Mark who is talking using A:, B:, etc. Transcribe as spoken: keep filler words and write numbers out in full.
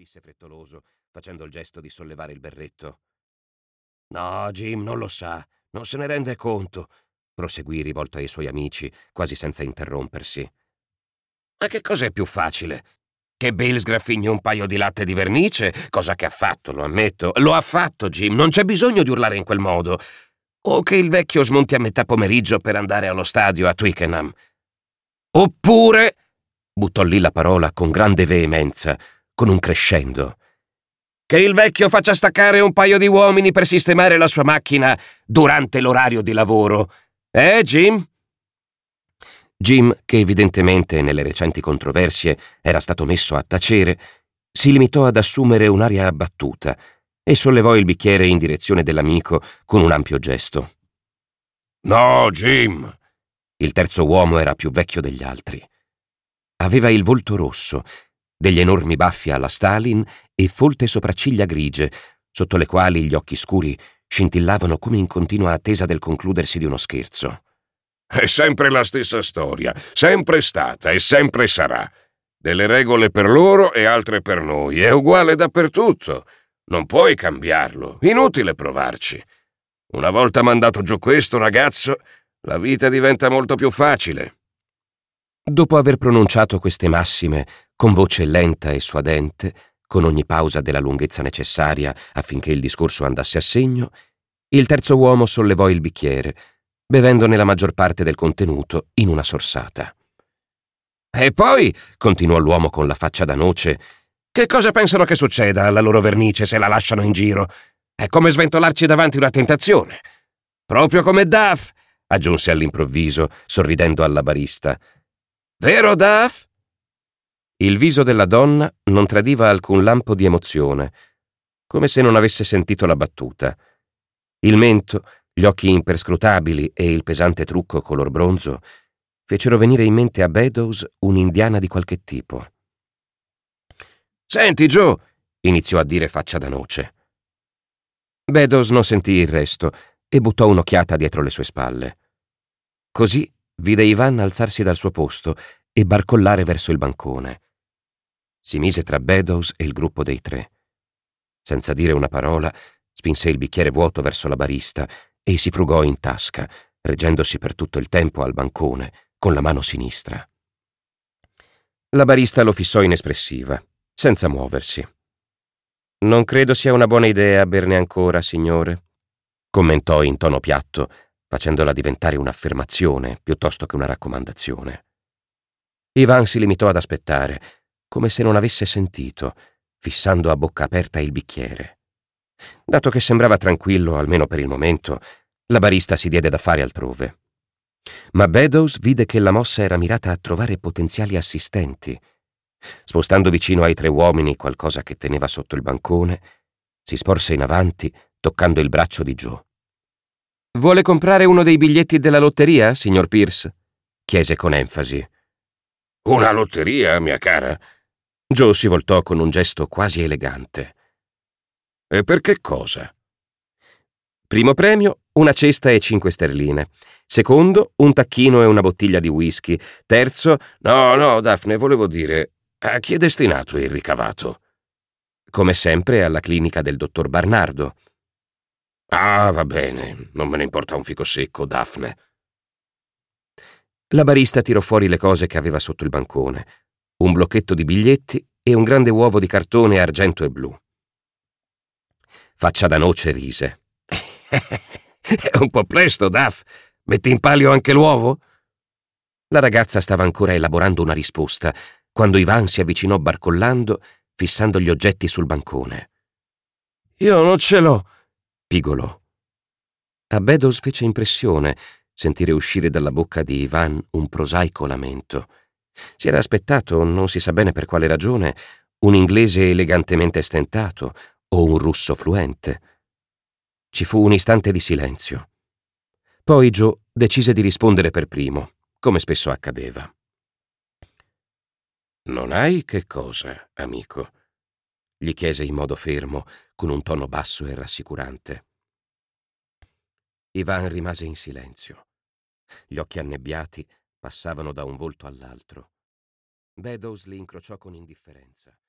A: disse frettoloso, facendo il gesto di sollevare il berretto. No, Jim non lo sa, non se ne rende conto, proseguì rivolto ai suoi amici, quasi senza interrompersi. Ma che cos'è più facile? Che Bill sgraffigni un paio di latte di vernice, cosa che ha fatto, lo ammetto. Lo ha fatto, Jim, non c'è bisogno di urlare in quel modo. O che il vecchio smonti a metà pomeriggio per andare allo stadio a Twickenham. Oppure, buttò lì la parola con grande veemenza, con un crescendo, che il vecchio faccia staccare un paio di uomini per sistemare la sua macchina durante l'orario di lavoro. Eh, Jim? Jim, che evidentemente nelle recenti controversie era stato messo a tacere, si limitò ad assumere un'aria abbattuta e sollevò il bicchiere in direzione dell'amico con un ampio gesto. No, Jim! Il terzo uomo era più vecchio degli altri. Aveva il volto rosso, degli enormi baffi alla Stalin e folte sopracciglia grigie, sotto le quali gli occhi scuri scintillavano come in continua attesa del concludersi di uno scherzo. È sempre la stessa storia, sempre stata e sempre sarà. Delle regole per loro e altre per noi, è uguale dappertutto. Non puoi cambiarlo, inutile provarci. Una volta mandato giù questo, ragazzo, la vita diventa molto più facile. Dopo aver pronunciato queste massime con voce lenta e suadente, con ogni pausa della lunghezza necessaria affinché il discorso andasse a segno, il terzo uomo sollevò il bicchiere, bevendone la maggior parte del contenuto in una sorsata. E poi, continuò l'uomo con la faccia da noce, che cosa pensano che succeda alla loro vernice se la lasciano in giro? È come sventolarci davanti una tentazione. Proprio come Duff, aggiunse all'improvviso, sorridendo alla barista. Vero, Duff? Il viso della donna non tradiva alcun lampo di emozione, come se non avesse sentito la battuta. Il mento, gli occhi imperscrutabili e il pesante trucco color bronzo fecero venire in mente a Beddoes un'indiana di qualche tipo. «Senti, Joe», iniziò a dire faccia da noce. Beddoes non sentì il resto e buttò un'occhiata dietro le sue spalle. Così vide Ivan alzarsi dal suo posto e barcollare verso il bancone. Si mise tra Beddoes e il gruppo dei tre. Senza dire una parola, spinse il bicchiere vuoto verso la barista e si frugò in tasca, reggendosi per tutto il tempo al bancone, con la mano sinistra. La barista lo fissò inespressiva, senza muoversi. «Non credo sia una buona idea berne ancora, signore», commentò in tono piatto, facendola diventare un'affermazione piuttosto che una raccomandazione. Ivan si limitò ad aspettare, come se non avesse sentito, fissando a bocca aperta il bicchiere. Dato che sembrava tranquillo, almeno per il momento, la barista si diede da fare altrove. Ma Beddoes vide che la mossa era mirata a trovare potenziali assistenti. Spostando vicino ai tre uomini qualcosa che teneva sotto il bancone, si sporse in avanti, toccando il braccio di Joe. «Vuole comprare uno dei biglietti della lotteria, signor Pierce?» chiese con enfasi. «Una lotteria, mia cara?» Joe si voltò con un gesto quasi elegante. «E per che cosa?» «Primo premio, una cesta e cinque sterline. Secondo, un tacchino e una bottiglia di whisky. Terzo...» «No, no, Daphne, volevo dire, a chi è destinato il ricavato?» «Come sempre alla clinica del dottor Barnardo». «Ah, va bene, non me ne importa un fico secco, Daphne». La barista tirò fuori le cose che aveva sotto il bancone, un blocchetto di biglietti e un grande uovo di cartone argento e blu. Faccia da noce rise. «È un po' presto, Duff. Metti in palio anche l'uovo?» La ragazza stava ancora elaborando una risposta quando Ivan si avvicinò barcollando, fissando gli oggetti sul bancone. «Io non ce l'ho», pigolò. A Beddoes fece impressione sentire uscire dalla bocca di Ivan un prosaico lamento. Si era aspettato, non si sa bene per quale ragione, un inglese elegantemente stentato o un russo fluente. Ci fu un istante di silenzio. Poi Joe decise di rispondere per primo, come spesso accadeva. «Non hai che cosa, amico?» gli chiese in modo fermo, con un tono basso e rassicurante. Ivan rimase in silenzio. Gli occhi annebbiati passavano da un volto all'altro. Beddoes li incrociò con indifferenza.